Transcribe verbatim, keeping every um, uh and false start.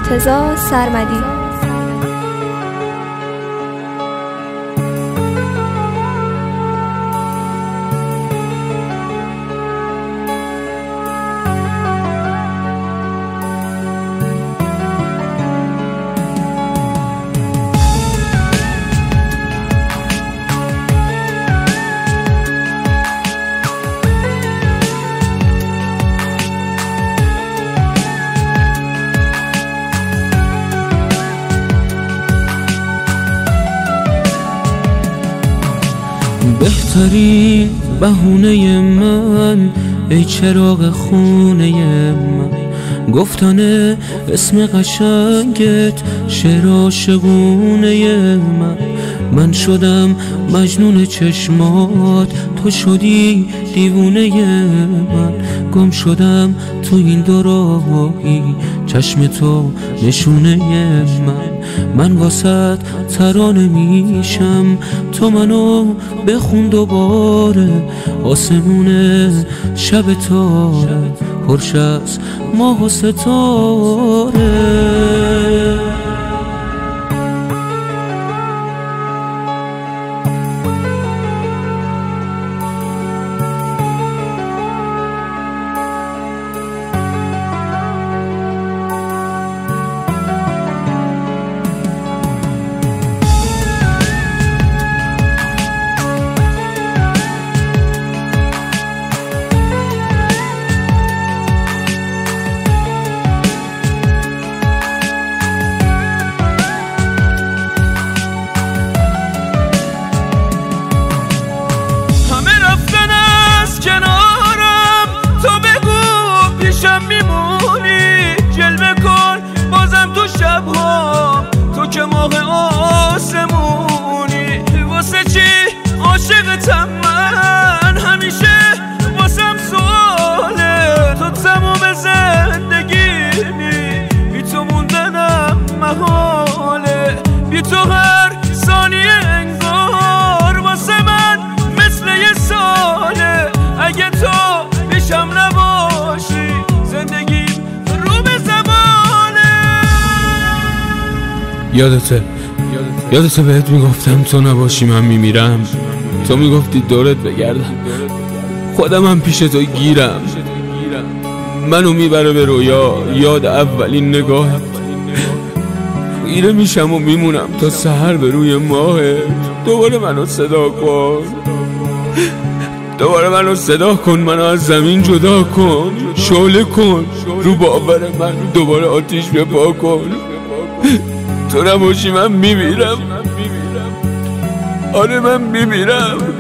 مرتضی سرمدی. بهترین بهونه من ای چراغ خونه من، گفتن اسم قشنگت شعر عاشقونه من. من شدم مجنون چشمات، تو شدی دیوونه من. گم شدم تو این دو راهی، چشم تو نشونه من. من واسط ترانه میشم، تو منو بخون دوباره. آسمونه شب تاره، پرش از ماه و ستاره. تو که موقع آسمونی، واسه چی عاشقتم من؟ همیشه واسم سواله، تو تموم زندگیمی، بی تو موندنم محاله. بی تو هر ثانیه انگار واسه من مثل یه ساله. اگه تو پیشم نباشی زندگی رو به زباله. یادته یادته بهت میگفتم تو نباشی من میمیرم. تو میگفتی دورت بگردم، خودم هم پیش تو گیرم. منو میبره به رویا، یاد اولین نگاهت. خیره میشم و میمونم تا سحر به روی ماهت. دوباره منو صدا کن، دوباره منو صدا کن، منو از زمین جدا کن. شعله کن رو باور من، دوباره آتیش بپا کن. تو نباشی من میمیرم، آره من میمیرم.